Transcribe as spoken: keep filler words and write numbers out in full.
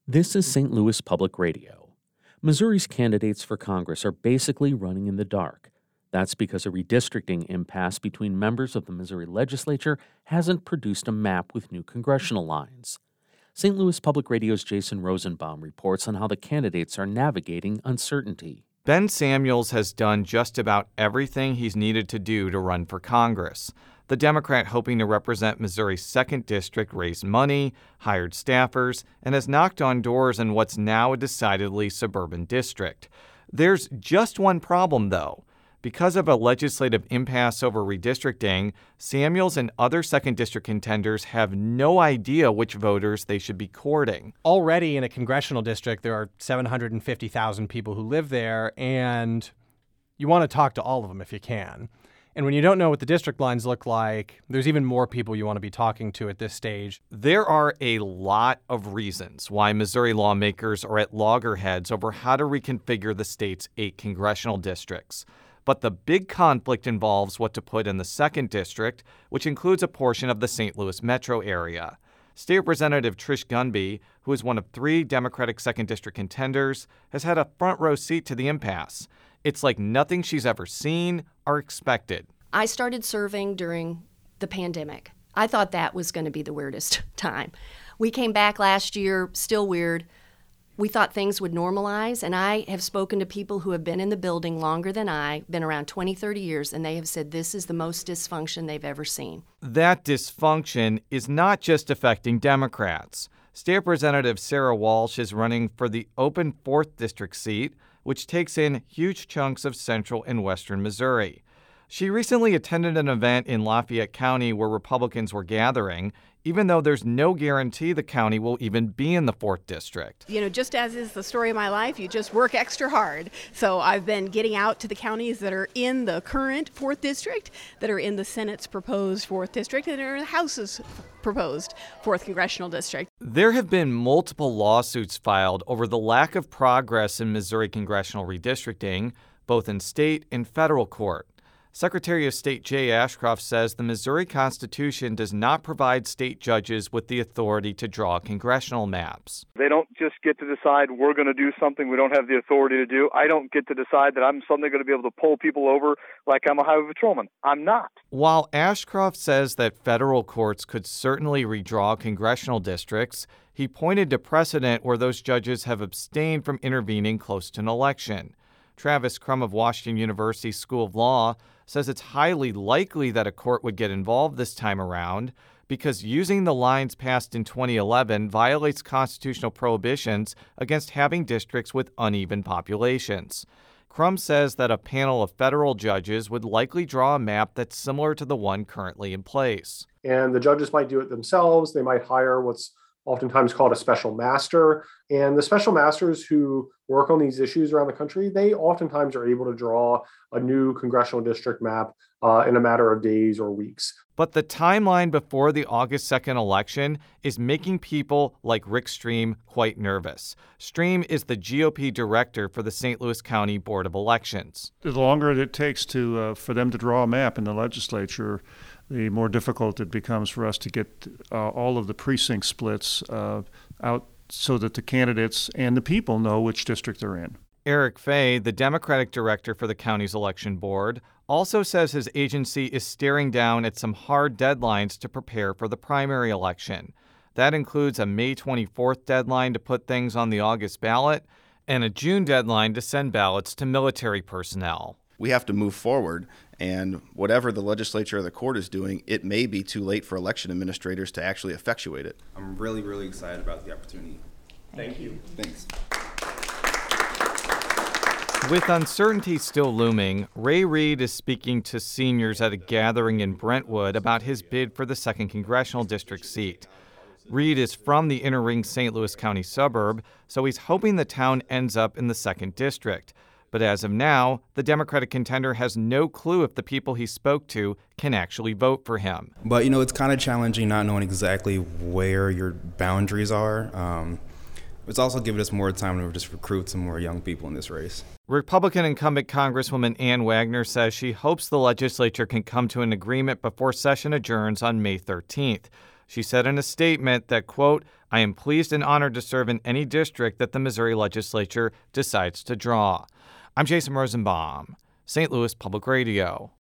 This is Saint Louis Public Radio. Missouri's candidates for Congress are basically running in the dark. That's because a redistricting impasse between members of the Missouri legislature hasn't produced a map with new congressional lines. Saint Louis Public Radio's Jason Rosenbaum reports on how the candidates are navigating uncertainty. Ben Samuels has done just about everything he's needed to do to run for Congress. The Democrat hoping to represent Missouri's second District raised money, hired staffers, and has knocked on doors in what's now a decidedly suburban district. There's just one problem, though. Because of a legislative impasse over redistricting, Samuels and other second District contenders have no idea which voters they should be courting. Already in a congressional district, there are seven hundred fifty thousand people who live there, and you want to talk to all of them if you can. And when you don't know what the district lines look like, there's even more people you want to be talking to at this stage. There are a lot of reasons why Missouri lawmakers are at loggerheads over how to reconfigure the state's eight congressional districts. But the big conflict involves what to put in the second district, which includes a portion of the Saint Louis metro area. State Representative Trish Gunby, who is one of three Democratic second district contenders, has had a front row seat to the impasse. It's like nothing she's ever seen or expected. I started serving during the pandemic. I thought that was going to be the weirdest time. We came back last year, still weird. We thought things would normalize, and I have spoken to people who have been in the building longer than I, been around twenty, thirty years, and they have said this is the most dysfunction they've ever seen. That dysfunction is not just affecting Democrats. State Representative Sarah Walsh is running for the open fourth District seat, which takes in huge chunks of central and western Missouri. She recently attended an event in Lafayette County where Republicans were gathering, even though there's no guarantee the county will even be in the fourth District. You know, just as is the story of my life, you just work extra hard. So I've been getting out to the counties that are in the current fourth District, that are in the Senate's proposed fourth District, and are in the House's proposed fourth Congressional District. There have been multiple lawsuits filed over the lack of progress in Missouri congressional redistricting, both in state and federal court. Secretary of State Jay Ashcroft says the Missouri Constitution does not provide state judges with the authority to draw congressional maps. They don't just get to decide we're going to do something we don't have the authority to do. I don't get to decide that I'm suddenly going to be able to pull people over like I'm a highway patrolman. I'm not. While Ashcroft says that federal courts could certainly redraw congressional districts, he pointed to precedent where those judges have abstained from intervening close to an election. Travis Crum of Washington University School of Law says it's highly likely that a court would get involved this time around because using the lines passed in twenty eleven violates constitutional prohibitions against having districts with uneven populations. Crum says that a panel of federal judges would likely draw a map that's similar to the one currently in place. And the judges might do it themselves. They might hire what's oftentimes called a special master. And the special masters who work on these issues around the country, they oftentimes are able to draw a new congressional district map uh, in a matter of days or weeks. But the timeline before the August second election is making people like Rick Stream quite nervous. Stream is the G O P director for the Saint Louis County Board of Elections. The longer it takes to uh, for them to draw a map in the legislature, the more difficult it becomes for us to get uh, all of the precinct splits uh, out so that the candidates and the people know which district they're in. Eric Fay, the Democratic director for the county's election board, also says his agency is staring down at some hard deadlines to prepare for the primary election. That includes a May twenty-fourth deadline to put things on the August ballot and a June deadline to send ballots to military personnel. We have to move forward, and whatever the legislature or the court is doing, it may be too late for election administrators to actually effectuate it. I'm really, really excited about the opportunity. Thank you. Thanks. With uncertainty still looming, Ray Reed is speaking to seniors at a gathering in Brentwood about his bid for the second congressional district seat. Reed is from the inner ring Saint Louis County suburb, so he's hoping the town ends up in the second district. But as of now, the Democratic contender has no clue if the people he spoke to can actually vote for him. But, you know, it's kind of challenging not knowing exactly where your boundaries are. Um, it's also given us more time to just recruit some more young people in this race. Republican incumbent Congresswoman Ann Wagner says she hopes the legislature can come to an agreement before session adjourns on May thirteenth. She said in a statement that, quote, "I am pleased and honored to serve in any district that the Missouri legislature decides to draw." I'm Jason Rosenbaum, Saint Louis Public Radio.